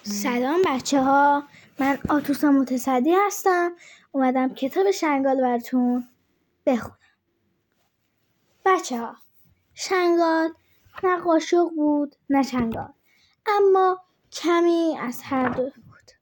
سلام بچه ها، من آتوسا متصدی هستم. اومدم کتاب شنگال براتون بخونم. بچه ها، شنگال نه قاشق بود نه چنگال، اما کمی از هر دو بود.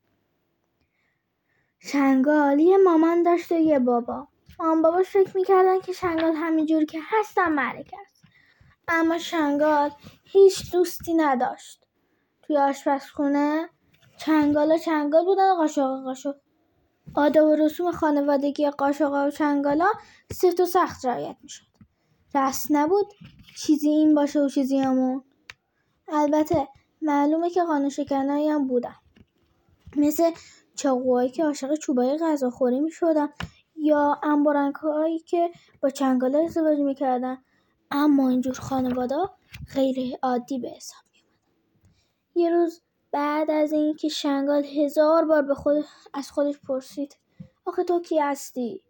شنگال یه مامان داشت و یه بابا. مامان باباش فکر میکردن که شنگال همینجور که هستن معرکه است، اما شنگال هیچ دوستی نداشت. توی آشپزخونه چنگال بودن و قاشق. آداب و رسوم خانوادگی قاشقا و چنگالا سفت و سخت رعایت میشد. رسم نبود چیزی این باشه و چیزی همون. البته معلومه که قانون شکنایی هم بودن، مثل چاقوهایی که عاشق چوبای غذاخوری میشدن یا انبارنگ‌هایی که با چنگالا ازدواج میکردن. اما اینجور خانواده غیر عادی به حساب میومدن. یه روز بعد از این که شنگال 1000 بار از خودش پرسید آخه تو کی هستی؟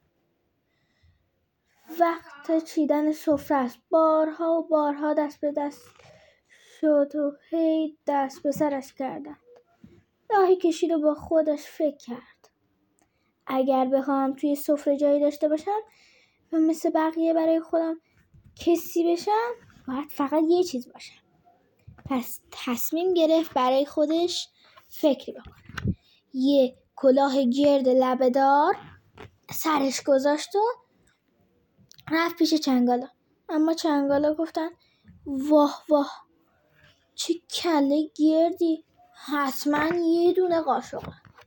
وقت چیدن سفره است. بارها و بارها دست به دست شد و هی دست به سرش کردن. راهی کشید و با خودش فکر کرد اگر بخوام توی سفره جایی داشته باشم و مثل بقیه برای خودم کسی بشم، باید فقط یه چیز باشم. پس تصمیم گرفت برای خودش فکری بکنه. یه کلاه گرد لبه‌دار سرش گذاشت و رفت پیش چنگالا. اما چنگالا گفتن واه چه کله گردی، حتما یه دونه قاشق.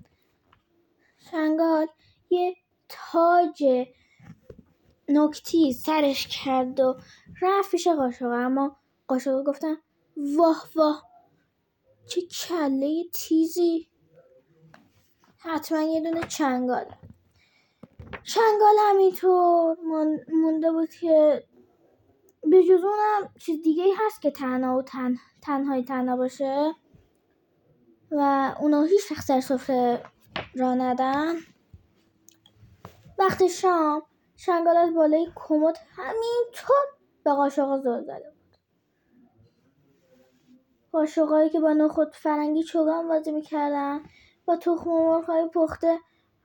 چنگال یه تاج نکتی سرش کرد و رفت پیش قاشق. اما قاشق گفتن واه چه کله تیزی، حتما یه دونه چنگال. چنگال همینطور مونده بود که به جز اونم چیز دیگه هست که تنها باشه و اونا هیچ وقت سر سفره را ندن. وقت شام چنگال از بالای کمد همینطور به قاشقا زل زده بود. قاشقایی که با نخود فرنگی چوگان بازی میکردن، با تخم مرغ‌های پخته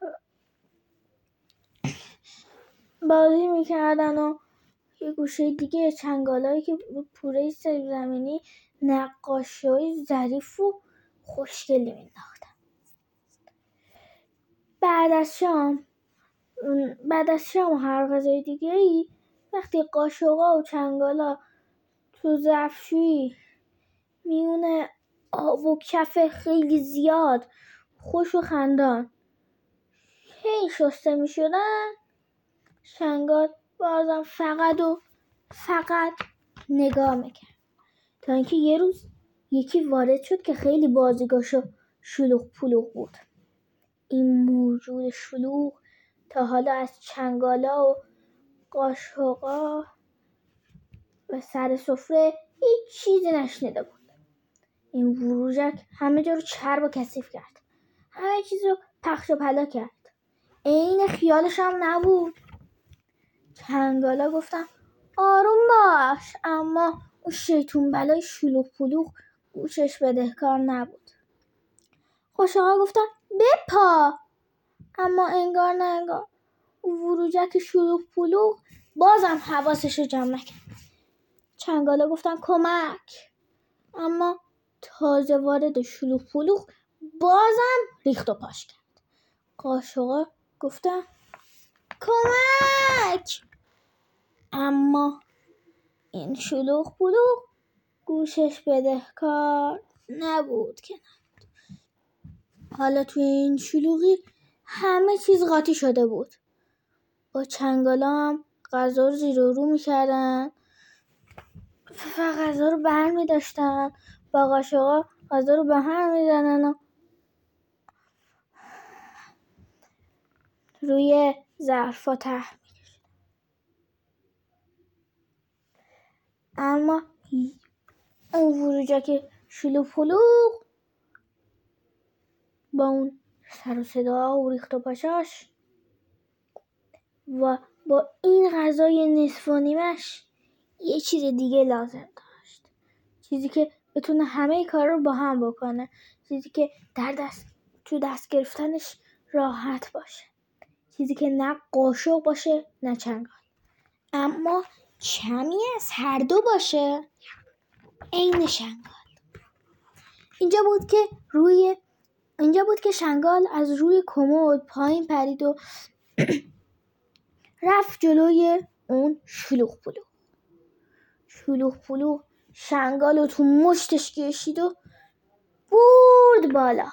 بازی میکردن و یه گوشه دیگه چنگالایی که پوره سیب زمینی نقاشی‌های ظریف و خوشگلی مینداختن. بعد از شام و هر غذای دیگه‌ای، وقتی قاشقا و چنگالا تو ظرفشویی میونه آب و کف خیلی زیاد خوش و خندان هی شسته میشدن، چنگال بازم فقط نگاه میکرد. تا اینکه یه روز یکی وارد شد که خیلی بازیگاشو شلوغ پلوغ بود. این موجود شلوغ تا حالا از چنگالا و قاشقا و سر سفره هیچ چیزی نشنیده بود. این وروژک همه جا رو چرب و کثیف کرد، همه چیز رو پخش و پلا کرد. عین خیالش هم نبود. چنگالا گفتن آروم باش، اما اون شیطون بلای شلوغ پلوغ گوشش بدهکار نبود. قاشقا گفتن بپا، اما انگار نه انگار وروجک شلوغ پلوغ بازم حواسش رو جمع نکرد. چنگالا گفتن کمک، اما تازه وارد شلوغ پلوغ بازم ریخت و پاش کرد. قاشقا گفتن کمک، اما این شلوغ پلوغ گوشش بدهکار نبود که نبود. حالا توی این شلوغی همه چیز قاطی شده بود. با چنگالا هم غذا رو زیر و رو میکردن و غذا رو بر میداشتن، با قاشقا غذا رو به هم میزنن و روی ظرفا ته میکشن. اما اون وروجک شلوغ پلوغ با اون سر و صدا و ریخت و پاشاش و با این غذای نصف و نیمش یه چیز دیگه لازم داشت، چیزی که بتونه همه کار رو با هم بکنه، چیزی که تو دست گرفتنش راحت باشه، چیزی که نه قاشق باشه نه چنگال، اما کمی از هر دو باشه، عین شنگال. اینجا بود که شنگال از روی کمد پایین پرید و رفت جلوی اون شلوغ پلوغ شنگال رو تو مشتش کشید و برد بالا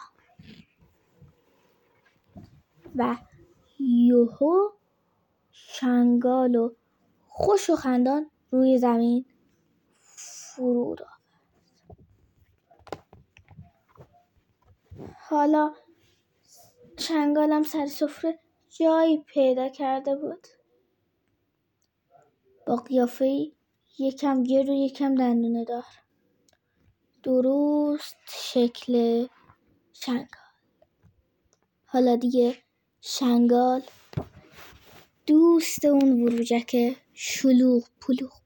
و یهو شنگال و خوش و خندان روی زمین فرود آورد. حالا شنگالم سر سفره جایی پیدا کرده بود، با قیافه‌ای یکم گرد و یکم دندونه دار، درست شکل شنگال. حالا دیگه شنگال دوست اون وروجک شلوغ پلوغ